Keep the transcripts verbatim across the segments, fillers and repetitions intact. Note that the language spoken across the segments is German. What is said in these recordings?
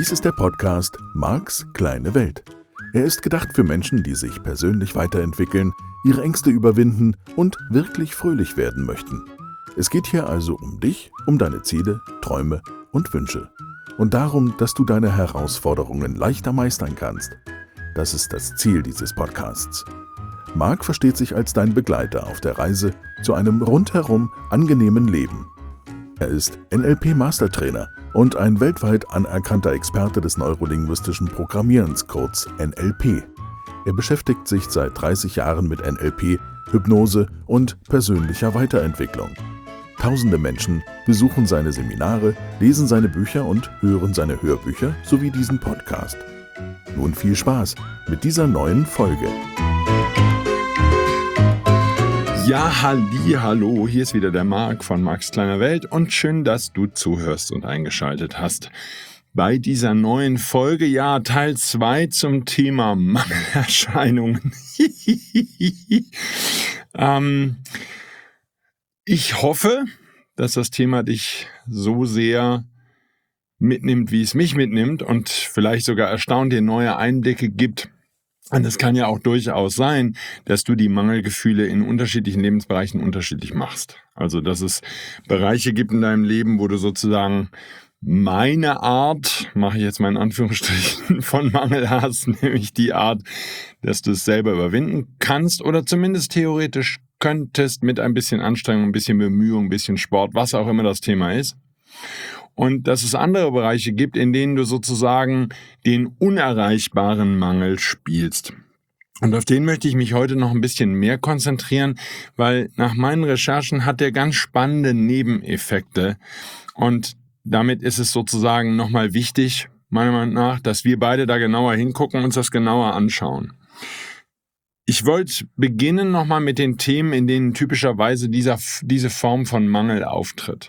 Dies ist der Podcast Marks kleine Welt. Er ist gedacht für Menschen, die sich persönlich weiterentwickeln, ihre Ängste überwinden und wirklich fröhlich werden möchten. Es geht hier also um dich, um deine Ziele, Träume und Wünsche. Und darum, dass du deine Herausforderungen leichter meistern kannst. Das ist das Ziel dieses Podcasts. Mark versteht sich als dein Begleiter auf der Reise zu einem rundherum angenehmen Leben. Er ist N L P-Mastertrainer und ein weltweit anerkannter Experte des neurolinguistischen Programmierens, kurz N L P. Er beschäftigt sich seit dreißig Jahren mit N L P, Hypnose und persönlicher Weiterentwicklung. Tausende Menschen besuchen seine Seminare, lesen seine Bücher und hören seine Hörbücher sowie diesen Podcast. Nun viel Spaß mit dieser neuen Folge. Ja, halli, hallo, hier ist wieder der Mark von Marks kleiner Welt und schön, dass du zuhörst und eingeschaltet hast. Bei dieser neuen Folge, ja, Teil zwei zum Thema Mangelerscheinungen. ähm, ich hoffe, dass das Thema dich so sehr mitnimmt, wie es mich mitnimmt und vielleicht sogar erstaunt dir neue Einblicke gibt. Und es kann ja auch durchaus sein, dass du die Mangelgefühle in unterschiedlichen Lebensbereichen unterschiedlich machst. Also, dass es Bereiche gibt in deinem Leben, wo du sozusagen meine Art, mache ich jetzt mal in Anführungsstrichen, von Mangel hast, nämlich die Art, dass du es selber überwinden kannst oder zumindest theoretisch könntest mit ein bisschen Anstrengung, ein bisschen Bemühung, ein bisschen Sport, was auch immer das Thema ist. Und dass es andere Bereiche gibt, in denen du sozusagen den unerreichbaren Mangel spielst. Und auf den möchte ich mich heute noch ein bisschen mehr konzentrieren, weil nach meinen Recherchen hat der ganz spannende Nebeneffekte. Und damit ist es sozusagen nochmal wichtig, meiner Meinung nach, dass wir beide da genauer hingucken und uns das genauer anschauen. Ich wollte beginnen nochmal mit den Themen, in denen typischerweise dieser, diese Form von Mangel auftritt.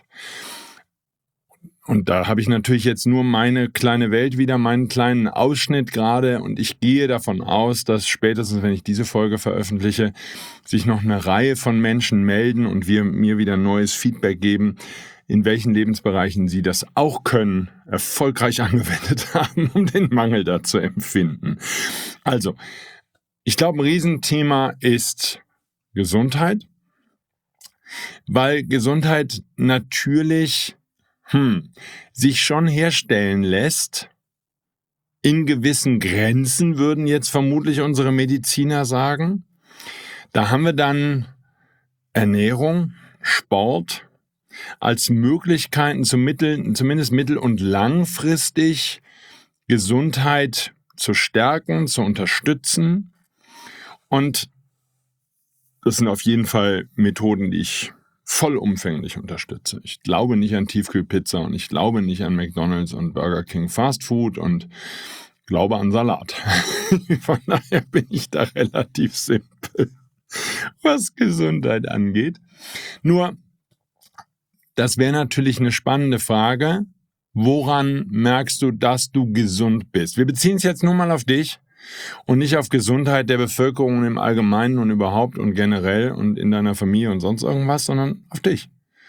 Und da habe ich natürlich jetzt nur meine kleine Welt wieder, meinen kleinen Ausschnitt gerade. Und ich gehe davon aus, dass spätestens, wenn ich diese Folge veröffentliche, sich noch eine Reihe von Menschen melden und wir mir wieder neues Feedback geben, in welchen Lebensbereichen sie das auch können, erfolgreich angewendet haben, um den Mangel da zu empfinden. Also, ich glaube, ein Riesenthema ist Gesundheit, weil Gesundheit natürlich hm, sich schon herstellen lässt, in gewissen Grenzen, würden jetzt vermutlich unsere Mediziner sagen. Da haben wir dann Ernährung, Sport als Möglichkeiten, zum Mittel, zumindest mittel- und langfristig Gesundheit zu stärken, zu unterstützen. Und das sind auf jeden Fall Methoden, die ich vollumfänglich unterstütze. Ich glaube nicht an Tiefkühlpizza und ich glaube nicht an McDonald's und Burger King Fast Food und glaube an Salat. Von daher bin ich da relativ simpel, was Gesundheit angeht. Nur, das wäre natürlich eine spannende Frage. Woran merkst du, dass du gesund bist? Wir beziehen es jetzt nur mal auf dich und nicht auf Gesundheit der Bevölkerung im Allgemeinen und überhaupt und generell und in deiner Familie und sonst irgendwas, sondern auf dich.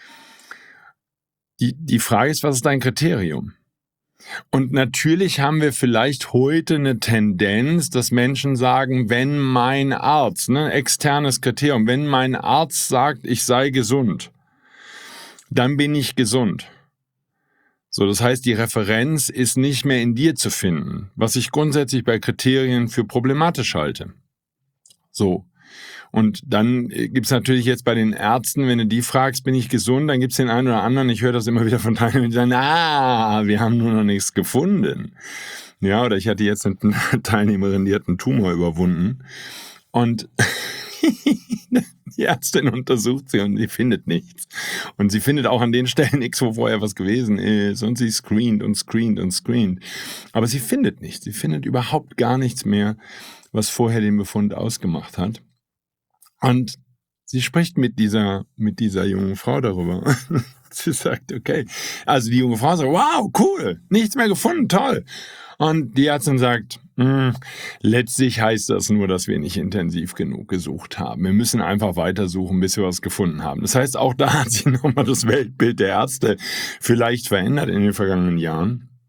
Die, die Frage ist, was ist dein Kriterium? Und natürlich haben wir vielleicht heute eine Tendenz, dass Menschen sagen, wenn mein Arzt, ne, externes Kriterium, wenn mein Arzt sagt, ich sei gesund, dann bin ich gesund. So, das heißt, die Referenz ist nicht mehr in dir zu finden, was ich grundsätzlich bei Kriterien für problematisch halte. So. Und dann gibt's natürlich jetzt bei den Ärzten, wenn du die fragst, bin ich gesund, dann gibt's den einen oder anderen, ich höre das immer wieder von Teilnehmern, die sagen, ah, wir haben nur noch nichts gefunden. Ja, oder ich hatte jetzt eine Teilnehmerin, die hat einen Tumor überwunden und die Ärztin untersucht sie und sie findet nichts. Und sie findet auch an den Stellen nichts, wo vorher was gewesen ist. Und sie screent und screent und screent. Aber sie findet nichts. Sie findet überhaupt gar nichts mehr, was vorher den Befund ausgemacht hat. Und sie spricht mit dieser, mit dieser jungen Frau darüber. Sie sagt, okay. Also die junge Frau sagt, wow, cool, nichts mehr gefunden, toll. Und die Ärztin sagt, letztlich heißt das nur, dass wir nicht intensiv genug gesucht haben. Wir müssen einfach weitersuchen, bis wir was gefunden haben. Das heißt, auch da hat sich nochmal das Weltbild der Ärzte vielleicht verändert in den vergangenen Jahren.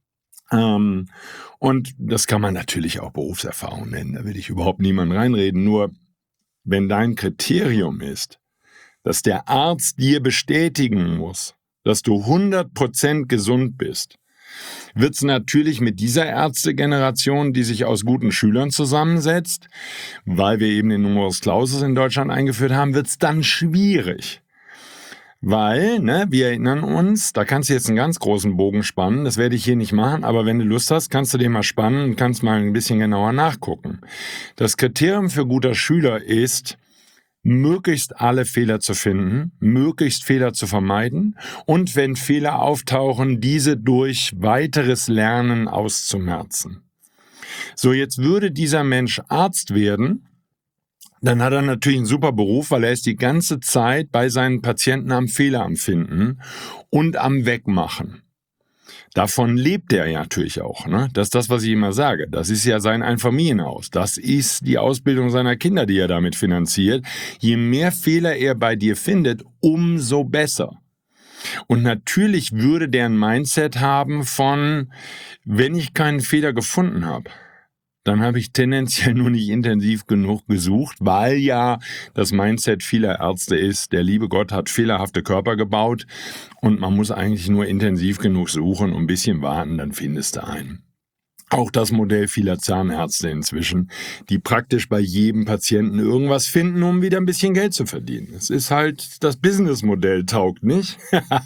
Ähm, und das kann man natürlich auch Berufserfahrung nennen, da will ich überhaupt niemanden reinreden. Nur wenn dein Kriterium ist, dass der Arzt dir bestätigen muss, dass du hundert Prozent gesund bist, wird es natürlich mit dieser Ärztegeneration, die sich aus guten Schülern zusammensetzt, weil wir eben den Numerus Clausus in Deutschland eingeführt haben, wird es dann schwierig. Weil, ne, wir erinnern uns, da kannst du jetzt einen ganz großen Bogen spannen, das werde ich hier nicht machen, aber wenn du Lust hast, kannst du den mal spannen und kannst mal ein bisschen genauer nachgucken. Das Kriterium für guter Schüler ist, möglichst alle Fehler zu finden, möglichst Fehler zu vermeiden und wenn Fehler auftauchen, diese durch weiteres Lernen auszumerzen. So, jetzt würde dieser Mensch Arzt werden, dann hat er natürlich einen super Beruf, weil er ist die ganze Zeit bei seinen Patienten am Fehler am Finden und am Wegmachen. Davon lebt er ja natürlich auch, ne? Das ist das, was ich immer sage. Das ist ja sein Einfamilienhaus. Das ist die Ausbildung seiner Kinder, die er damit finanziert. Je mehr Fehler er bei dir findet, umso besser. Und natürlich würde der ein Mindset haben von, wenn ich keinen Fehler gefunden habe, dann habe ich tendenziell nur nicht intensiv genug gesucht, weil ja das Mindset vieler Ärzte ist, der liebe Gott hat fehlerhafte Körper gebaut und man muss eigentlich nur intensiv genug suchen und ein bisschen warten, dann findest du einen. Auch das Modell vieler Zahnärzte inzwischen, die praktisch bei jedem Patienten irgendwas finden, um wieder ein bisschen Geld zu verdienen. Es ist halt, das Businessmodell taugt nicht.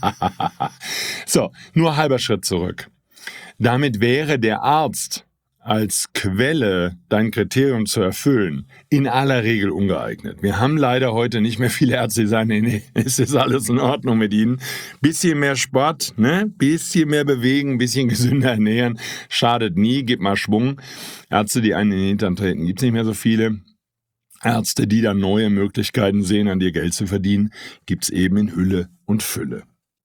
So, nur halber Schritt zurück. Damit wäre der Arzt als Quelle dein Kriterium zu erfüllen, in aller Regel ungeeignet. Wir haben leider heute nicht mehr viele Ärzte, die sagen, nee, nee, es ist alles in Ordnung mit ihnen. Bisschen mehr Sport, ne? Bisschen mehr bewegen, bisschen gesünder ernähren, schadet nie, gib mal Schwung. Ärzte, die einen in den Hintern treten, gibt's nicht mehr so viele. Ärzte, die dann neue Möglichkeiten sehen, an dir Geld zu verdienen, gibt's eben in Hülle und Fülle.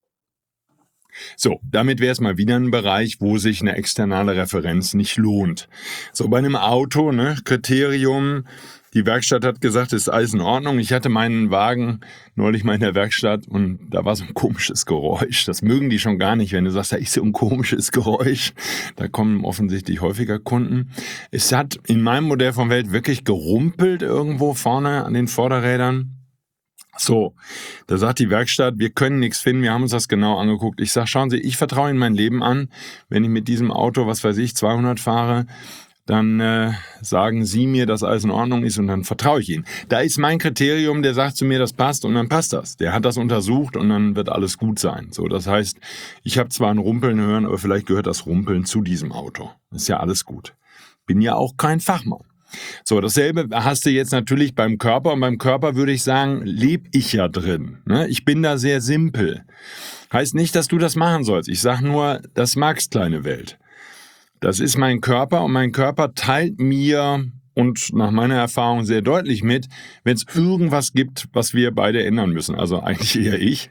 So, damit wäre es mal wieder ein Bereich, wo sich eine externe Referenz nicht lohnt. So, bei einem Auto, ne, Kriterium, die Werkstatt hat gesagt, ist alles in Ordnung. Ich hatte meinen Wagen neulich mal in der Werkstatt und da war so ein komisches Geräusch. Das mögen die schon gar nicht, wenn du sagst, da ist so ein komisches Geräusch. Da kommen offensichtlich häufiger Kunden. Es hat in meinem Modell von Welt wirklich gerumpelt irgendwo vorne an den Vorderrädern. So, da sagt die Werkstatt, wir können nichts finden, wir haben uns das genau angeguckt. Ich sage, schauen Sie, ich vertraue Ihnen mein Leben an. Wenn ich mit diesem Auto, was weiß ich, zweihundert fahre, dann äh, sagen Sie mir, dass alles in Ordnung ist und dann vertraue ich Ihnen. Da ist mein Kriterium, der sagt zu mir, das passt und dann passt das. Der hat das untersucht und dann wird alles gut sein. So, das heißt, ich habe zwar ein Rumpeln hören, aber vielleicht gehört das Rumpeln zu diesem Auto. Ist ja alles gut. Bin ja auch kein Fachmann. So, dasselbe hast du jetzt natürlich beim Körper und beim Körper würde ich sagen, lebe ich ja drin. Ne? Ich bin da sehr simpel. Heißt nicht, dass du das machen sollst. Ich sage nur, das magst kleine Welt. Das ist mein Körper und mein Körper teilt mir und nach meiner Erfahrung sehr deutlich mit, wenn es irgendwas gibt, was wir beide ändern müssen. Also eigentlich eher ich.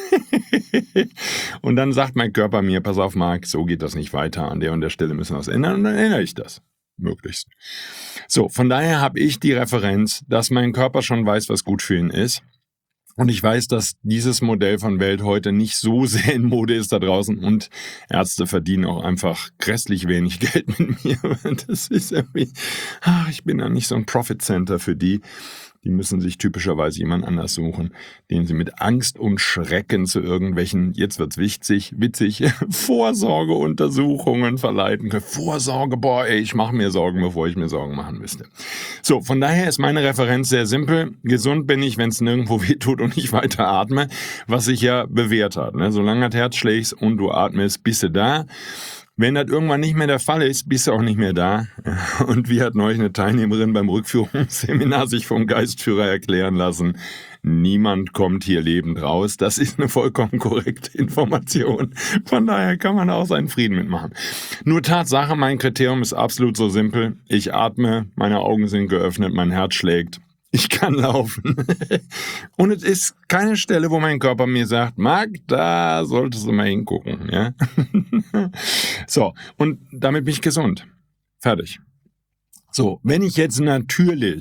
Und dann sagt mein Körper mir, pass auf Marc, so geht das nicht weiter. An der und der Stelle müssen wir was ändern und dann ändere ich das. Möglichst. So, von daher habe ich die Referenz, dass mein Körper schon weiß, was gut für ihn ist. Und ich weiß, dass dieses Modell von Welt heute nicht so sehr in Mode ist da draußen und Ärzte verdienen auch einfach grässlich wenig Geld mit mir. Das ist irgendwie, ach, ich bin da nicht so ein Profit Center für die. Die müssen sich typischerweise jemand anders suchen, den sie mit Angst und Schrecken zu irgendwelchen, jetzt wird's witzig, witzig, Vorsorgeuntersuchungen verleiten können. Vorsorge, boah, ey, ich mache mir Sorgen, bevor ich mir Sorgen machen müsste. So, von daher ist meine Referenz sehr simpel. Gesund bin ich, wenn es nirgendwo weh tut und ich weiter atme, was sich ja bewährt hat. Ne? Solange das Herz schlägt und du atmest, bist du da. Wenn das irgendwann nicht mehr der Fall ist, bist du auch nicht mehr da. Und wie hat neulich eine Teilnehmerin beim Rückführungsseminar sich vom Geistführer erklären lassen, niemand kommt hier lebend raus. Das ist eine vollkommen korrekte Information. Von daher kann man auch seinen Frieden mitmachen. Nur Tatsache, mein Kriterium ist absolut so simpel. Ich atme, meine Augen sind geöffnet, mein Herz schlägt. Ich kann laufen. Und es ist keine Stelle, wo mein Körper mir sagt, Marc, da solltest du mal hingucken. Ja? So, und damit bin ich gesund. Fertig. So, wenn ich jetzt natürlich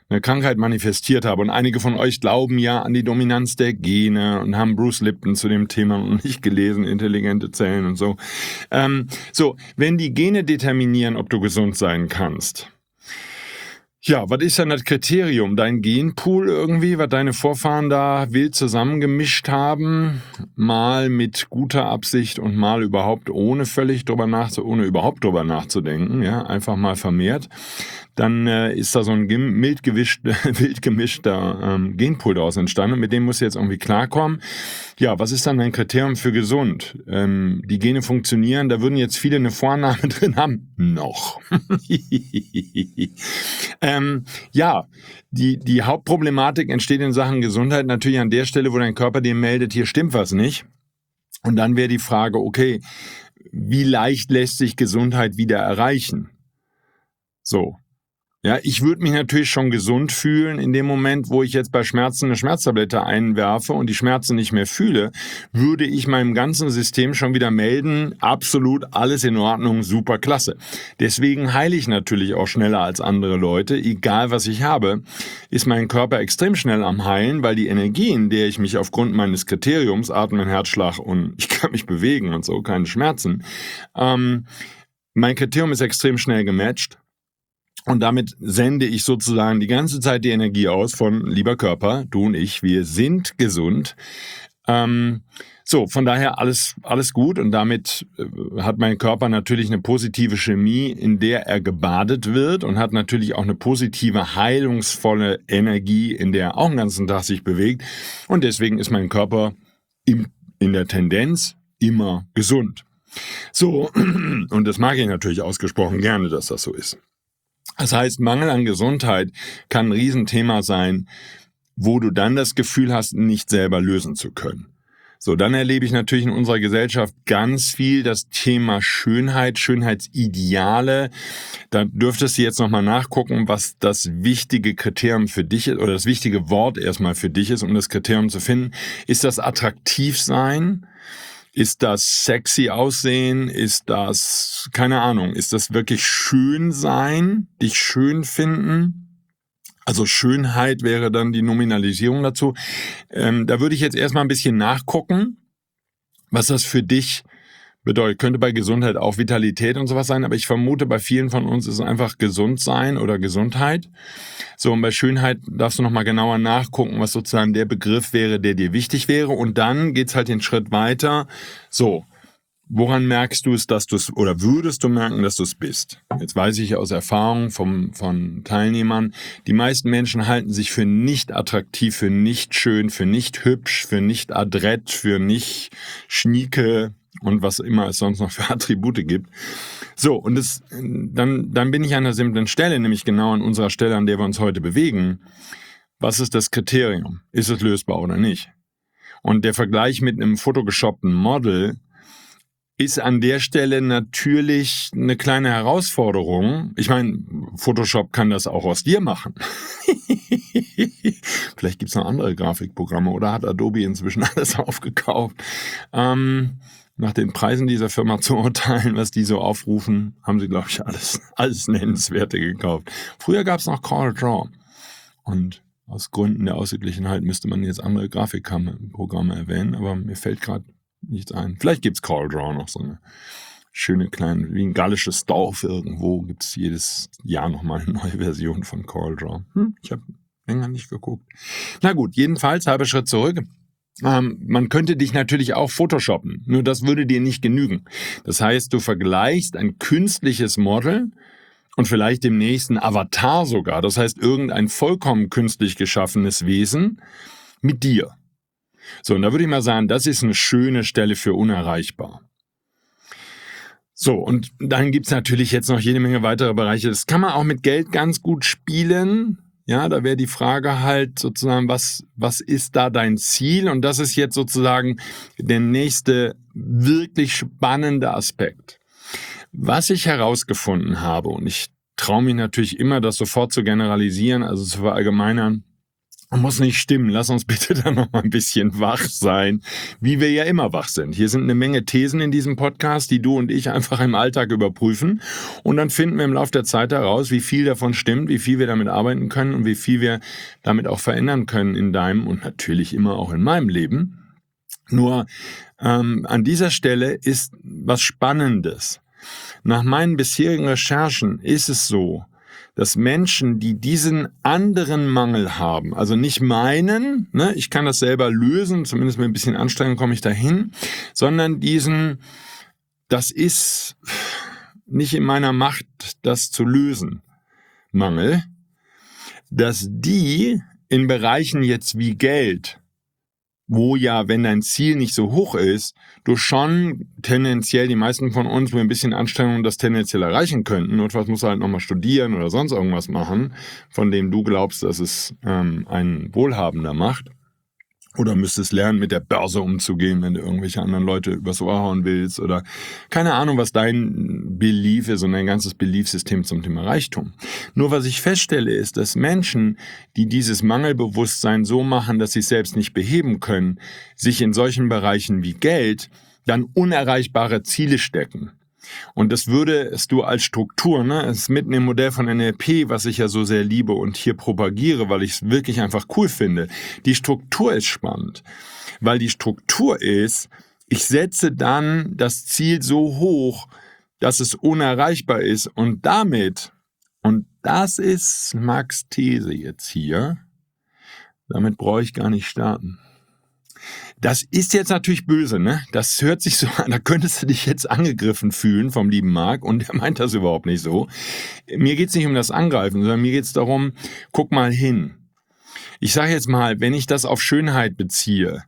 eine Krankheit manifestiert habe. Und einige von euch glauben ja an die Dominanz der Gene und haben Bruce Lipton zu dem Thema noch nicht gelesen, intelligente Zellen und so. Ähm, so, wenn die Gene determinieren, ob du gesund sein kannst, ja, was ist denn das Kriterium? Dein Genpool irgendwie, was deine Vorfahren da wild zusammengemischt haben, mal mit guter Absicht und mal überhaupt ohne völlig drüber nachzu, ohne überhaupt drüber nachzudenken, ja, einfach mal vermehrt. Dann äh, ist da so ein gem- mild, gewischt, wild gemischter ähm, Genpool daraus entstanden und mit dem musst du jetzt irgendwie klarkommen. Ja, was ist dann dein Kriterium für gesund? Ähm, die Gene funktionieren, da würden jetzt viele eine Vorname drin haben. Noch. ähm, ja, die, die Hauptproblematik entsteht in Sachen Gesundheit natürlich an der Stelle, wo dein Körper dir meldet, hier stimmt was nicht. Und dann wäre die Frage, okay, wie leicht lässt sich Gesundheit wieder erreichen? So. Ja, ich würde mich natürlich schon gesund fühlen in dem Moment, wo ich jetzt bei Schmerzen eine Schmerztablette einwerfe und die Schmerzen nicht mehr fühle, würde ich meinem ganzen System schon wieder melden, absolut alles in Ordnung, super klasse. Deswegen heile ich natürlich auch schneller als andere Leute, egal was ich habe, ist mein Körper extrem schnell am Heilen, weil die Energie, in der ich mich aufgrund meines Kriteriums, Atmen, Herzschlag und ich kann mich bewegen und so, keine Schmerzen, ähm, mein Kriterium ist extrem schnell gematcht. Und damit sende ich sozusagen die ganze Zeit die Energie aus von, lieber Körper, du und ich, wir sind gesund. Ähm, so, von daher alles, alles gut und damit äh, hat mein Körper natürlich eine positive Chemie, in der er gebadet wird und hat natürlich auch eine positive, heilungsvolle Energie, in der er auch den ganzen Tag sich bewegt. Und deswegen ist mein Körper im, in der Tendenz immer gesund. So, und das mag ich natürlich ausgesprochen gerne, dass das so ist. Das heißt, Mangel an Gesundheit kann ein Riesenthema sein, wo du dann das Gefühl hast, nicht selber lösen zu können. So, dann erlebe ich natürlich in unserer Gesellschaft ganz viel das Thema Schönheit, Schönheitsideale. Da dürftest du jetzt nochmal nachgucken, was das wichtige Kriterium für dich ist, oder das wichtige Wort erstmal für dich ist, um das Kriterium zu finden. Ist das attraktiv sein? Ist das sexy aussehen? Ist das, keine Ahnung, ist das wirklich schön sein? Dich schön finden? Also Schönheit wäre dann die Nominalisierung dazu. Ähm, da würde ich jetzt erstmal ein bisschen nachgucken, was das für dich bedeutet. Könnte bei Gesundheit auch Vitalität und sowas sein, aber ich vermute, bei vielen von uns ist es einfach gesund sein oder Gesundheit. So, und bei Schönheit darfst du nochmal genauer nachgucken, was sozusagen der Begriff wäre, der dir wichtig wäre. Und dann geht's halt den Schritt weiter. So, woran merkst du es, dass du es, oder würdest du merken, dass du es bist? Jetzt weiß ich aus Erfahrung vom, von Teilnehmern, die meisten Menschen halten sich für nicht attraktiv, für nicht schön, für nicht hübsch, für nicht adrett, für nicht schnieke und was immer es sonst noch für Attribute gibt. So, und das, dann, dann bin ich an einer simplen Stelle, nämlich genau an unserer Stelle, an der wir uns heute bewegen. Was ist das Kriterium? Ist es lösbar oder nicht? Und der Vergleich mit einem photoshoppten Model ist an der Stelle natürlich eine kleine Herausforderung. Ich meine, Photoshop kann das auch aus dir machen. Vielleicht gibt's noch andere Grafikprogramme oder hat Adobe inzwischen alles aufgekauft. Ähm, nach den Preisen dieser Firma zu urteilen, was die so aufrufen, haben sie, glaube ich, alles, alles Nennenswerte gekauft. Früher gab's noch CorelDRAW. Und aus Gründen der Ausgeglichenheit müsste man jetzt andere Grafikprogramme erwähnen, aber mir fällt gerade nichts ein. Vielleicht gibt's CorelDRAW noch so eine schöne kleine, wie ein gallisches Dorf irgendwo, gibt's jedes Jahr nochmal eine neue Version von CorelDRAW. Hm, ich habe länger nicht geguckt. Na gut, jedenfalls, halber Schritt zurück. Ähm, man könnte dich natürlich auch photoshoppen, nur das würde dir nicht genügen. Das heißt, du vergleichst ein künstliches Model und vielleicht demnächst ein Avatar sogar, das heißt irgendein vollkommen künstlich geschaffenes Wesen mit dir. So, und da würde ich mal sagen, das ist eine schöne Stelle für unerreichbar. So, und dann gibt's natürlich jetzt noch jede Menge weitere Bereiche. Das kann man auch mit Geld ganz gut spielen. Ja, da wäre die Frage halt sozusagen, was, was ist da dein Ziel? Und das ist jetzt sozusagen der nächste wirklich spannende Aspekt. Was ich herausgefunden habe, und ich traue mich natürlich immer, das sofort zu generalisieren, also zu verallgemeinern, Muss nicht stimmen. Lass uns bitte dann noch mal ein bisschen wach sein, wie wir ja immer wach sind. Hier sind eine Menge Thesen in diesem Podcast, die du und ich einfach im Alltag überprüfen. Und dann finden wir im Laufe der Zeit heraus, wie viel davon stimmt, wie viel wir damit arbeiten können und wie viel wir damit auch verändern können in deinem und natürlich immer auch in meinem Leben. Nur ähm, an dieser Stelle ist was Spannendes. Nach meinen bisherigen Recherchen ist es so, dass Menschen, die diesen anderen Mangel haben, also nicht meinen, ne, ich kann das selber lösen, zumindest mit ein bisschen Anstrengung komme ich dahin, sondern diesen, das ist nicht in meiner Macht, das zu lösen, Mangel, dass die in Bereichen jetzt wie Geld, wo ja, wenn dein Ziel nicht so hoch ist, du schon tendenziell, die meisten von uns mit ein bisschen Anstrengung das tendenziell erreichen könnten. Notfalls musst du halt nochmal studieren oder sonst irgendwas machen, von dem du glaubst, dass es ähm, einen Wohlhabender macht. Oder müsstest lernen, mit der Börse umzugehen, wenn du irgendwelche anderen Leute übers Ohr hauen willst. Oder keine Ahnung, was dein Belief ist und dein ganzes Beliefsystem zum Thema Reichtum. Nur was ich feststelle, ist, dass Menschen, die dieses Mangelbewusstsein so machen, dass sie es selbst nicht beheben können, sich in solchen Bereichen wie Geld dann unerreichbare Ziele stecken. Und das würdest du als Struktur, ne, ist mitten im Modell von N L P, was ich ja so sehr liebe und hier propagiere, weil ich es wirklich einfach cool finde. Die Struktur ist spannend, weil die Struktur ist, ich setze dann das Ziel so hoch, dass es unerreichbar ist und damit, und das ist Max' These jetzt hier, damit brauche ich gar nicht starten. Das ist jetzt natürlich böse, ne? Das hört sich so an, da könntest du dich jetzt angegriffen fühlen vom lieben Marc und er meint das überhaupt nicht so. Mir geht's nicht um das Angreifen, sondern mir geht's darum, guck mal hin. Ich sage jetzt mal, wenn ich das auf Schönheit beziehe,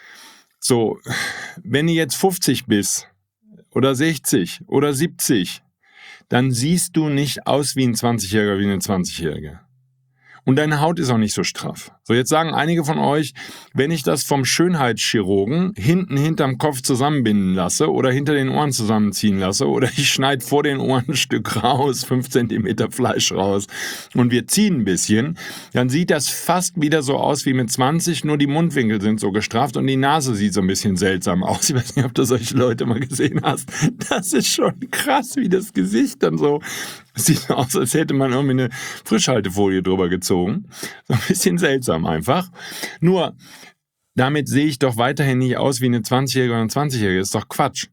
so, wenn du jetzt fünfzig bist oder sechzig oder siebzig, dann siehst du nicht aus wie ein zwanzigjähriger, wie eine zwanzigjährige. Und deine Haut ist auch nicht so straff. So, jetzt sagen einige von euch, wenn ich das vom Schönheitschirurgen hinten hinterm Kopf zusammenbinden lasse oder hinter den Ohren zusammenziehen lasse oder ich schneide vor den Ohren ein Stück raus, fünf Zentimeter Fleisch raus und wir ziehen ein bisschen, dann sieht das fast wieder so aus wie mit zwanzig, nur die Mundwinkel sind so gestrafft und die Nase sieht so ein bisschen seltsam aus. Ich weiß nicht, ob du solche Leute mal gesehen hast. Das ist schon krass, wie das Gesicht dann so sieht aus, als hätte man irgendwie eine Frischhaltefolie drüber gezogen. So ein bisschen seltsam einfach. Nur, damit sehe ich doch weiterhin nicht aus wie eine zwanzigjährige oder ein zwanzigjährige. Das ist doch Quatsch.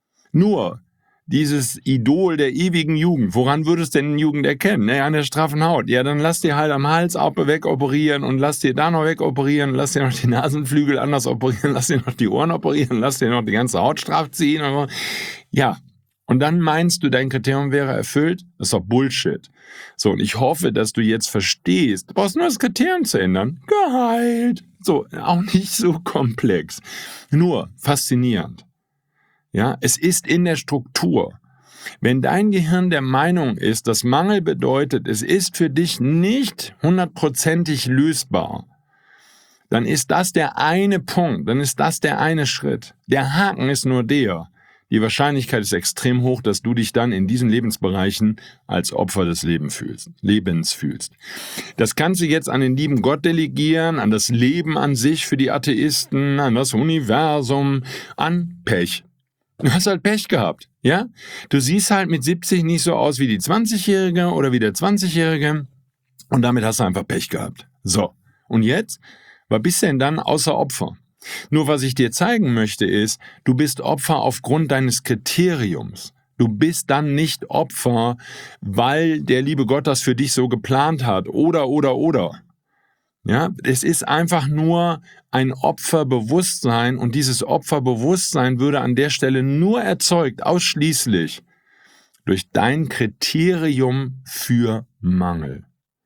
Nur, dieses Idol der ewigen Jugend, woran würdest du denn Jugend erkennen? Naja, an der straffen Haut. Ja, dann lass dir halt am Hals wegoperieren und lass dir da noch wegoperieren, lass dir noch die Nasenflügel anders operieren, lass dir noch die Ohren operieren, lass dir noch die ganze Haut straff ziehen. Ja, und dann meinst du, dein Kriterium wäre erfüllt? Das ist doch Bullshit. So, und ich hoffe, dass du jetzt verstehst, du brauchst nur das Kriterium zu ändern. Geheilt. So, auch nicht so komplex. Nur faszinierend. Ja, es ist in der Struktur. Wenn dein Gehirn der Meinung ist, dass Mangel bedeutet, es ist für dich nicht hundertprozentig lösbar, dann ist das der eine Punkt, dann ist das der eine Schritt. Der Haken ist nur der. Die Wahrscheinlichkeit ist extrem hoch, dass du dich dann in diesen Lebensbereichen als Opfer des Lebens fühlst, Lebens fühlst. Das kannst du jetzt an den lieben Gott delegieren, an das Leben an sich für die Atheisten, an das Universum, an Pech. Du hast halt Pech gehabt, ja? Du siehst halt mit siebzig nicht so aus wie die zwanzigjährige oder wie der zwanzigjährige und damit hast du einfach Pech gehabt. So, und jetzt? Was bist du denn dann außer Opfer? Nur was ich dir zeigen möchte ist, du bist Opfer aufgrund deines Kriteriums. Du bist dann nicht Opfer, weil der liebe Gott das für dich so geplant hat. Oder, oder, oder. Ja, es ist einfach nur ein Opferbewusstsein und dieses Opferbewusstsein würde an der Stelle nur erzeugt, ausschließlich durch dein Kriterium für Mangel.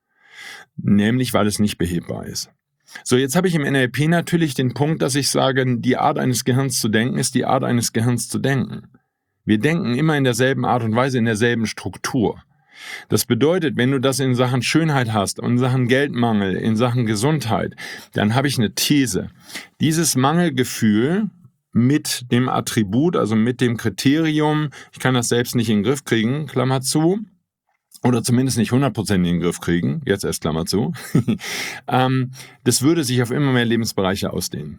Nämlich, weil es nicht behebbar ist. So, jetzt habe ich im N L P natürlich den Punkt, dass ich sage, die Art eines Gehirns zu denken ist die Art eines Gehirns zu denken. Wir denken immer in derselben Art und Weise, in derselben Struktur. Das bedeutet, wenn du das in Sachen Schönheit hast und in Sachen Geldmangel, in Sachen Gesundheit, dann habe ich eine These. Dieses Mangelgefühl mit dem Attribut, also mit dem Kriterium, ich kann das selbst nicht in den Griff kriegen, Klammer zu, oder zumindest nicht hundert Prozent in den Griff kriegen, jetzt erst Klammer zu, ähm, das würde sich auf immer mehr Lebensbereiche ausdehnen.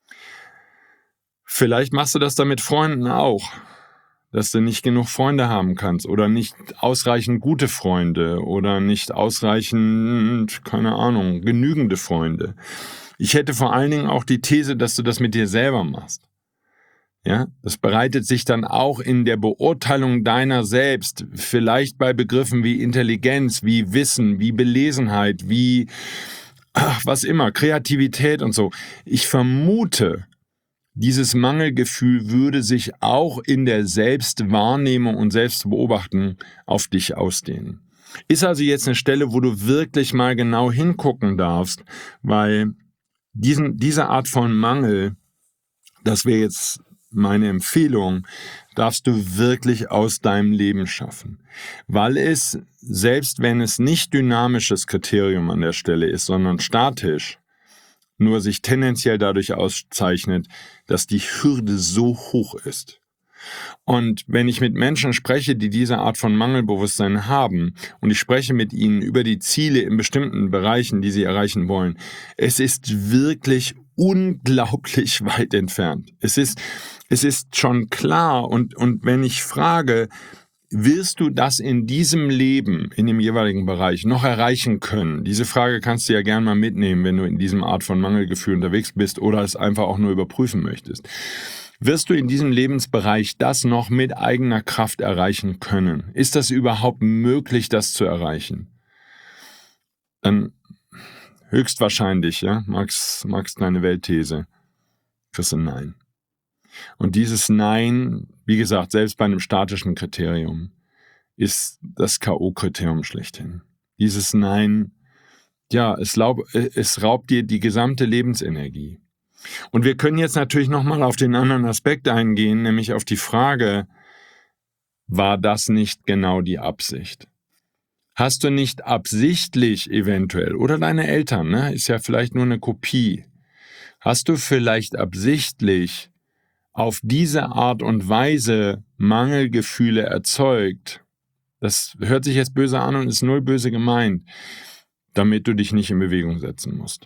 Vielleicht machst du das dann mit Freunden auch, dass du nicht genug Freunde haben kannst oder nicht ausreichend gute Freunde oder nicht ausreichend, keine Ahnung, genügende Freunde. Ich hätte vor allen Dingen auch die These, dass du das mit dir selber machst. Ja, das bereitet sich dann auch in der Beurteilung deiner selbst, vielleicht bei Begriffen wie Intelligenz, wie Wissen, wie Belesenheit, wie, ach, was immer, Kreativität und so. Ich vermute, dieses Mangelgefühl würde sich auch in der Selbstwahrnehmung und Selbstbeobachtung auf dich ausdehnen. Ist also jetzt eine Stelle, wo du wirklich mal genau hingucken darfst, weil diesen, diese Art von Mangel, das wäre jetzt meine Empfehlung, darfst du wirklich aus deinem Leben schaffen. Weil es, selbst wenn es nicht dynamisches Kriterium an der Stelle ist, sondern statisch, nur sich tendenziell dadurch auszeichnet, dass die Hürde so hoch ist. Und wenn ich mit Menschen spreche, die diese Art von Mangelbewusstsein haben, und ich spreche mit ihnen über die Ziele in bestimmten Bereichen, die sie erreichen wollen, es ist wirklich unglaublich weit entfernt. Es ist, es ist schon klar, und, und wenn ich frage, wirst du das in diesem Leben, in dem jeweiligen Bereich, noch erreichen können? Diese Frage kannst du ja gerne mal mitnehmen, wenn du in diesem Art von Mangelgefühl unterwegs bist oder es einfach auch nur überprüfen möchtest. Wirst du in diesem Lebensbereich das noch mit eigener Kraft erreichen können? Ist das überhaupt möglich, das zu erreichen? Dann höchstwahrscheinlich, ja, Max, Max deine Weltthese, kriegst du ein Nein. Und dieses Nein, wie gesagt, selbst bei einem statischen Kriterium, ist das K O-Kriterium schlechthin. Dieses Nein, ja, es, laub, es raubt dir die gesamte Lebensenergie. Und wir können jetzt natürlich nochmal auf den anderen Aspekt eingehen, nämlich auf die Frage, war das nicht genau die Absicht? Hast du nicht absichtlich eventuell, oder deine Eltern, ne, ist ja vielleicht nur eine Kopie, hast du vielleicht absichtlich auf diese Art und Weise Mangelgefühle erzeugt? Das hört sich jetzt böse an und ist null böse gemeint, damit du dich nicht in Bewegung setzen musst.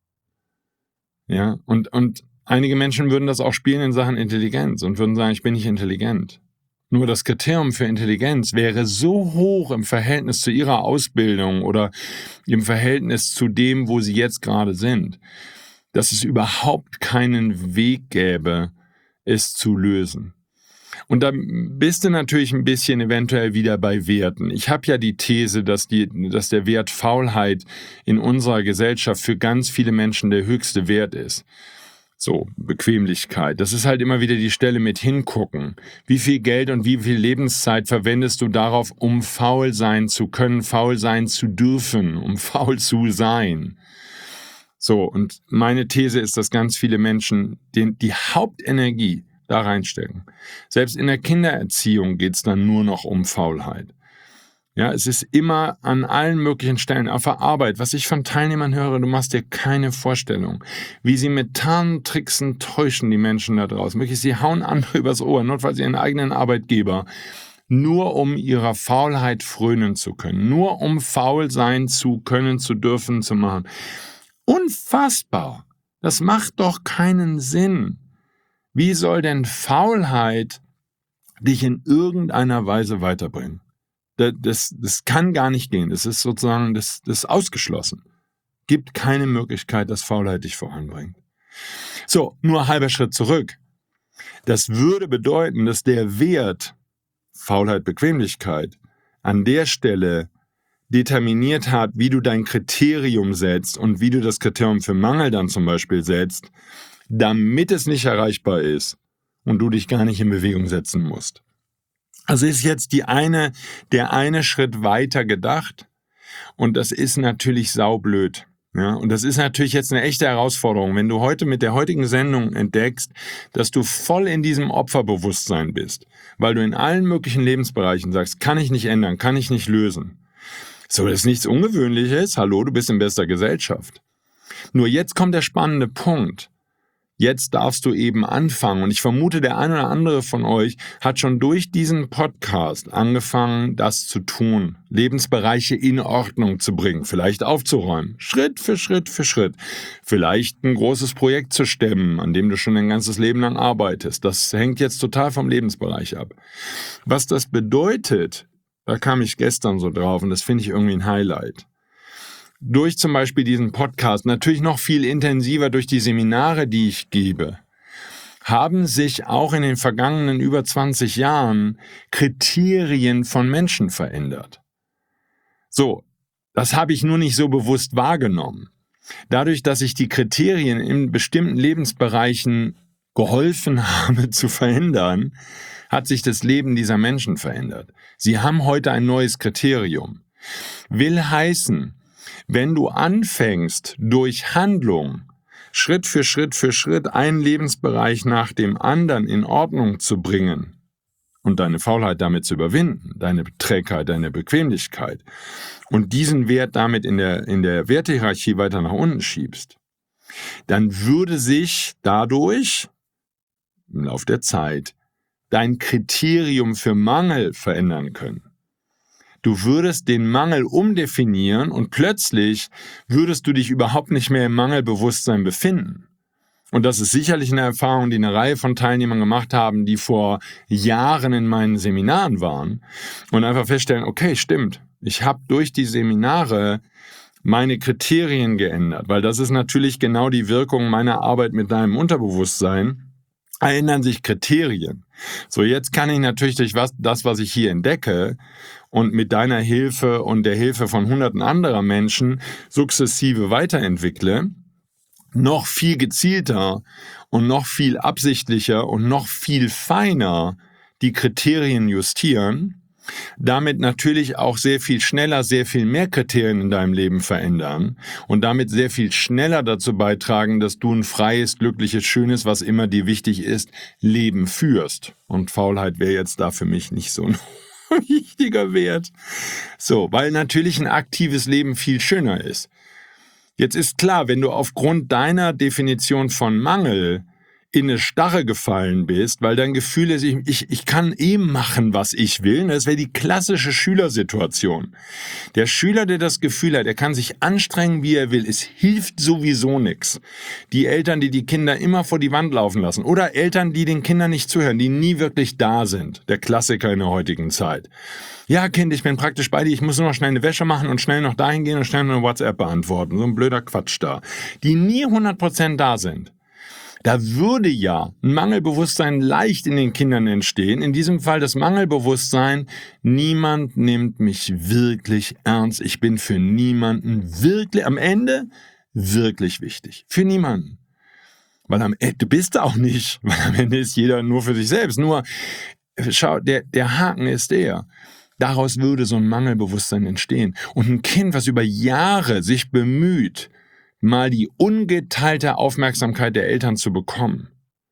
Ja, und, und einige Menschen würden das auch spielen in Sachen Intelligenz und würden sagen, ich bin nicht intelligent. Nur das Kriterium für Intelligenz wäre so hoch im Verhältnis zu ihrer Ausbildung oder im Verhältnis zu dem, wo sie jetzt gerade sind, dass es überhaupt keinen Weg gäbe, es zu lösen. Und da bist du natürlich ein bisschen eventuell wieder bei Werten. Ich habe ja die These, dass, die, dass der Wert Faulheit in unserer Gesellschaft für ganz viele Menschen der höchste Wert ist. So, Bequemlichkeit. Das ist halt immer wieder die Stelle mit hingucken. Wie viel Geld und wie viel Lebenszeit verwendest du darauf, um faul sein zu können, faul sein zu dürfen, um faul zu sein? So, und meine These ist, dass ganz viele Menschen den, die Hauptenergie da reinstecken. Selbst in der Kindererziehung geht es dann nur noch um Faulheit. Ja, es ist immer an allen möglichen Stellen, auf der Arbeit, was ich von Teilnehmern höre, du machst dir keine Vorstellung, wie sie mit Tarntricksen täuschen, die Menschen da draußen. Wirklich, sie hauen andere übers Ohr, notfalls ihren eigenen Arbeitgeber, nur um ihrer Faulheit frönen zu können, nur um faul sein zu können, zu dürfen, zu machen. Unfassbar! Das macht doch keinen Sinn. Wie soll denn Faulheit dich in irgendeiner Weise weiterbringen? Das, das, das kann gar nicht gehen. Das ist sozusagen das, das ist ausgeschlossen. Gibt keine Möglichkeit, dass Faulheit dich voranbringt. So, nur halber Schritt zurück. Das würde bedeuten, dass der Wert Faulheit, Bequemlichkeit an der Stelle determiniert hat, wie du dein Kriterium setzt und wie du das Kriterium für Mangel dann zum Beispiel setzt, damit es nicht erreichbar ist und du dich gar nicht in Bewegung setzen musst. Also ist jetzt die eine, der eine Schritt weiter gedacht und das ist natürlich saublöd. Ja, und das ist natürlich jetzt eine echte Herausforderung, wenn du heute mit der heutigen Sendung entdeckst, dass du voll in diesem Opferbewusstsein bist, weil du in allen möglichen Lebensbereichen sagst, kann ich nicht ändern, kann ich nicht lösen. So, das ist nichts Ungewöhnliches, hallo, du bist in bester Gesellschaft. Nur jetzt kommt der spannende Punkt. Jetzt darfst du eben anfangen. Und ich vermute, der eine oder andere von euch hat schon durch diesen Podcast angefangen, das zu tun. Lebensbereiche in Ordnung zu bringen, vielleicht aufzuräumen. Schritt für Schritt für Schritt. Vielleicht ein großes Projekt zu stemmen, an dem du schon dein ganzes Leben lang arbeitest. Das hängt jetzt total vom Lebensbereich ab. Was das bedeutet, da kam ich gestern so drauf und das finde ich irgendwie ein Highlight. Durch zum Beispiel diesen Podcast, natürlich noch viel intensiver durch die Seminare, die ich gebe, haben sich auch in den vergangenen über zwanzig Jahren Kriterien von Menschen verändert. So, das habe ich nur nicht so bewusst wahrgenommen. Dadurch, dass ich die Kriterien in bestimmten Lebensbereichen geholfen habe zu verändern, hat sich das Leben dieser Menschen verändert. Sie haben heute ein neues Kriterium. Will heißen, wenn du anfängst, durch Handlung Schritt für Schritt für Schritt einen Lebensbereich nach dem anderen in Ordnung zu bringen und deine Faulheit damit zu überwinden, deine Trägheit, deine Bequemlichkeit und diesen Wert damit in der, in der Wertehierarchie weiter nach unten schiebst, dann würde sich dadurch im Laufe der Zeit dein Kriterium für Mangel verändern können. Du würdest den Mangel umdefinieren und plötzlich würdest du dich überhaupt nicht mehr im Mangelbewusstsein befinden. Und das ist sicherlich eine Erfahrung, die eine Reihe von Teilnehmern gemacht haben, die vor Jahren in meinen Seminaren waren und einfach feststellen, okay, stimmt, ich habe durch die Seminare meine Kriterien geändert, weil das ist natürlich genau die Wirkung meiner Arbeit mit deinem Unterbewusstsein. Ändern sich Kriterien. So, jetzt kann ich natürlich durch was, das, was ich hier entdecke und mit deiner Hilfe und der Hilfe von hunderten anderer Menschen sukzessive weiterentwickle, noch viel gezielter und noch viel absichtlicher und noch viel feiner die Kriterien justieren, damit natürlich auch sehr viel schneller, sehr viel mehr Kriterien in deinem Leben verändern und damit sehr viel schneller dazu beitragen, dass du ein freies, glückliches, schönes, was immer dir wichtig ist, Leben führst. Und Faulheit wäre jetzt da für mich nicht so ein wichtiger Wert. So, weil natürlich ein aktives Leben viel schöner ist. Jetzt ist klar, wenn du aufgrund deiner Definition von Mangel in eine Starre gefallen bist, weil dein Gefühl ist, ich, ich, ich kann eh machen, was ich will. Das wäre die klassische Schülersituation. Der Schüler, der das Gefühl hat, er kann sich anstrengen, wie er will, es hilft sowieso nichts. Die Eltern, die die Kinder immer vor die Wand laufen lassen oder Eltern, die den Kindern nicht zuhören, die nie wirklich da sind. Der Klassiker in der heutigen Zeit. Ja, Kind, ich bin praktisch bei dir, ich muss nur noch schnell eine Wäsche machen und schnell noch dahin gehen und schnell eine WhatsApp beantworten. So ein blöder Quatsch da. Die nie hundert Prozent da sind. Da würde ja ein Mangelbewusstsein leicht in den Kindern entstehen. In diesem Fall das Mangelbewusstsein, niemand nimmt mich wirklich ernst. Ich bin für niemanden wirklich, am Ende wirklich wichtig. Für niemanden. Weil am Ende, du bist auch nicht, weil am Ende ist jeder nur für sich selbst. Nur, schau, der, der Haken ist der. Daraus würde so ein Mangelbewusstsein entstehen. Und ein Kind, was über Jahre sich bemüht, mal die ungeteilte Aufmerksamkeit der Eltern zu bekommen,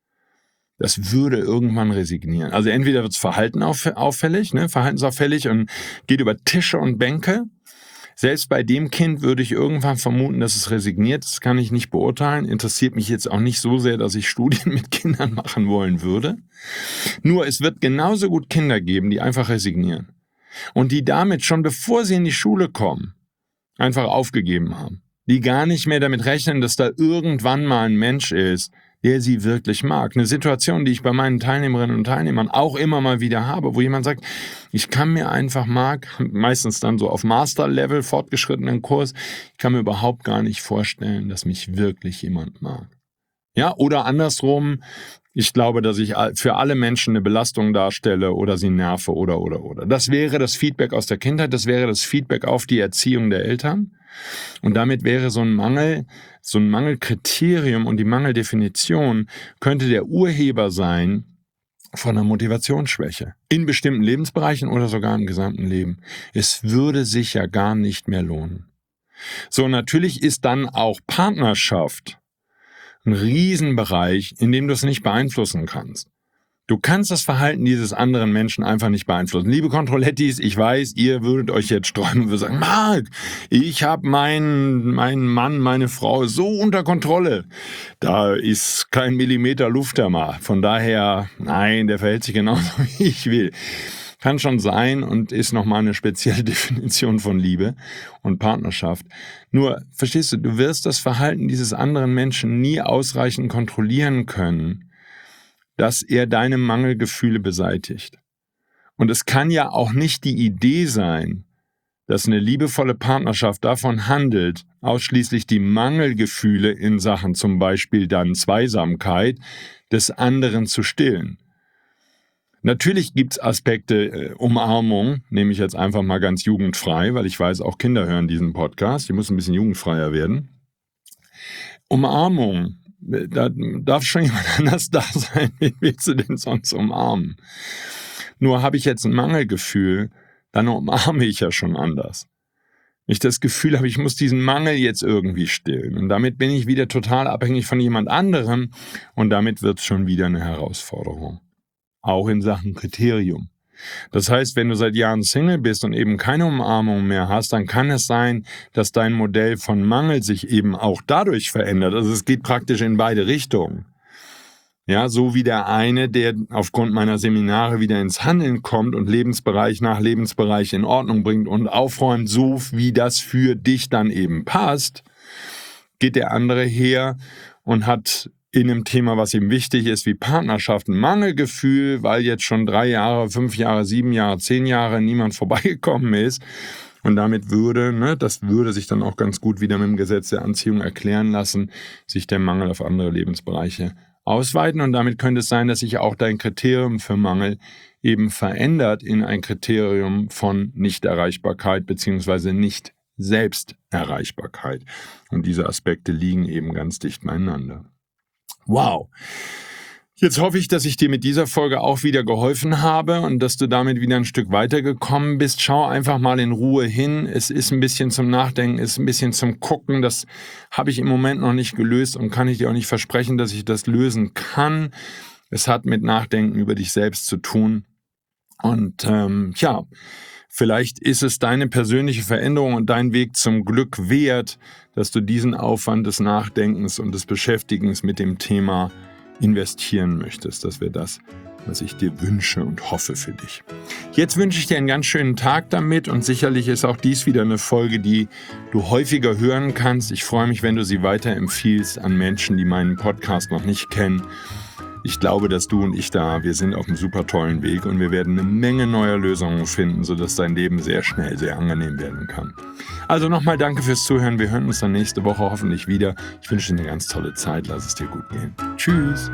das würde irgendwann resignieren. Also entweder wird es Verhalten auffällig, ne, verhaltensauffällig und geht über Tische und Bänke. Selbst bei dem Kind würde ich irgendwann vermuten, dass es resigniert. Das kann ich nicht beurteilen. Interessiert mich jetzt auch nicht so sehr, dass ich Studien mit Kindern machen wollen würde. Nur es wird genauso gut Kinder geben, die einfach resignieren. Und die damit schon bevor sie in die Schule kommen, einfach aufgegeben haben. Die gar nicht mehr damit rechnen, dass da irgendwann mal ein Mensch ist, der sie wirklich mag. Eine Situation, die ich bei meinen Teilnehmerinnen und Teilnehmern auch immer mal wieder habe, wo jemand sagt, ich kann mir einfach mag, meistens dann so auf Master-Level, fortgeschrittenen Kurs, ich kann mir überhaupt gar nicht vorstellen, dass mich wirklich jemand mag. Ja, oder andersrum, ich glaube, dass ich für alle Menschen eine Belastung darstelle oder sie nerve oder, oder, oder. Das wäre das Feedback aus der Kindheit, das wäre das Feedback auf die Erziehung der Eltern. Und damit wäre so ein Mangel, so ein Mangelkriterium und die Mangeldefinition könnte der Urheber sein von einer Motivationsschwäche. In bestimmten Lebensbereichen oder sogar im gesamten Leben. Es würde sich ja gar nicht mehr lohnen. So, natürlich ist dann auch Partnerschaft ein Riesenbereich, in dem du es nicht beeinflussen kannst. Du kannst das Verhalten dieses anderen Menschen einfach nicht beeinflussen. Liebe Controlettis, ich weiß, ihr würdet euch jetzt sträuben und würdet sagen, Marc, ich habe meinen, meinen Mann, meine Frau so unter Kontrolle. Da ist kein Millimeter Luft da mal. Von daher, nein, der verhält sich genauso, wie ich will. Kann schon sein und ist nochmal eine spezielle Definition von Liebe und Partnerschaft. Nur, verstehst du, du wirst das Verhalten dieses anderen Menschen nie ausreichend kontrollieren können, dass er deine Mangelgefühle beseitigt. Und es kann ja auch nicht die Idee sein, dass eine liebevolle Partnerschaft davon handelt, ausschließlich die Mangelgefühle in Sachen zum Beispiel dann Zweisamkeit des anderen zu stillen. Natürlich gibt es Aspekte, äh, Umarmung, nehme ich jetzt einfach mal ganz jugendfrei, weil ich weiß, auch Kinder hören diesen Podcast, die müssen ein bisschen jugendfreier werden. Umarmung, da darf schon jemand anders da sein, wen willst du denn sonst umarmen? Nur habe ich jetzt ein Mangelgefühl, dann umarme ich ja schon anders. Ich das Gefühl habe, ich muss diesen Mangel jetzt irgendwie stillen und damit bin ich wieder total abhängig von jemand anderem und damit wird es schon wieder eine Herausforderung. Auch in Sachen Kriterium. Das heißt, wenn du seit Jahren Single bist und eben keine Umarmung mehr hast, dann kann es sein, dass dein Modell von Mangel sich eben auch dadurch verändert. Also es geht praktisch in beide Richtungen. Ja, so wie der eine, der aufgrund meiner Seminare wieder ins Handeln kommt und Lebensbereich nach Lebensbereich in Ordnung bringt und aufräumt, so wie das für dich dann eben passt, geht der andere her und hat in einem Thema, was ihm wichtig ist, wie Partnerschaft, ein Mangelgefühl, weil jetzt schon drei Jahre, fünf Jahre, sieben Jahre, zehn Jahre niemand vorbeigekommen ist. Und damit würde, ne, das würde sich dann auch ganz gut wieder mit dem Gesetz der Anziehung erklären lassen, sich der Mangel auf andere Lebensbereiche ausweiten. Und damit könnte es sein, dass sich auch dein Kriterium für Mangel eben verändert in ein Kriterium von Nichterreichbarkeit bzw. Nicht-Selbsterreichbarkeit. Und diese Aspekte liegen eben ganz dicht beieinander. Wow. Jetzt hoffe ich, dass ich dir mit dieser Folge auch wieder geholfen habe und dass du damit wieder ein Stück weitergekommen bist. Schau einfach mal in Ruhe hin. Es ist ein bisschen zum Nachdenken, es ist ein bisschen zum Gucken. Das habe ich im Moment noch nicht gelöst und kann ich dir auch nicht versprechen, dass ich das lösen kann. Es hat mit Nachdenken über dich selbst zu tun. Und ähm, ja, vielleicht ist es deine persönliche Veränderung und dein Weg zum Glück wert, dass du diesen Aufwand des Nachdenkens und des Beschäftigens mit dem Thema investieren möchtest. Das wäre das, was ich dir wünsche und hoffe für dich. Jetzt wünsche ich dir einen ganz schönen Tag damit und sicherlich ist auch dies wieder eine Folge, die du häufiger hören kannst. Ich freue mich, wenn du sie weiterempfiehlst an Menschen, die meinen Podcast noch nicht kennen. Ich glaube, dass du und ich da, wir sind auf einem super tollen Weg und wir werden eine Menge neuer Lösungen finden, sodass dein Leben sehr schnell, sehr angenehm werden kann. Also nochmal danke fürs Zuhören. Wir hören uns dann nächste Woche hoffentlich wieder. Ich wünsche dir eine ganz tolle Zeit. Lass es dir gut gehen. Tschüss.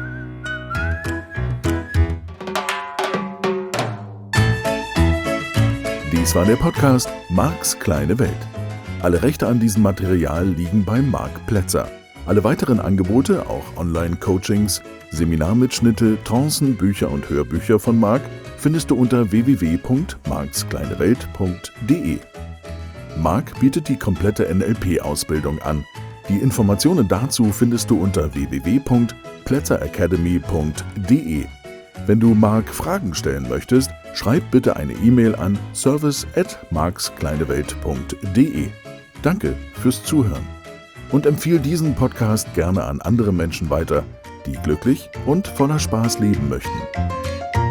Dies war der Podcast Marcs kleine Welt. Alle Rechte an diesem Material liegen bei Marc Plätzer. Alle weiteren Angebote, auch Online-Coachings, Seminarmitschnitte, Trancen, Bücher und Hörbücher von Marc findest du unter w w w punkt marks kleine welt punkt d e. Marc bietet die komplette N L P-Ausbildung an. Die Informationen dazu findest du unter w w w punkt plätzer academy punkt d e. Wenn du Marc Fragen stellen möchtest, schreib bitte eine E-Mail an service at marks kleine welt punkt d e. Danke fürs Zuhören. Und empfiehl diesen Podcast gerne an andere Menschen weiter, die glücklich und voller Spaß leben möchten.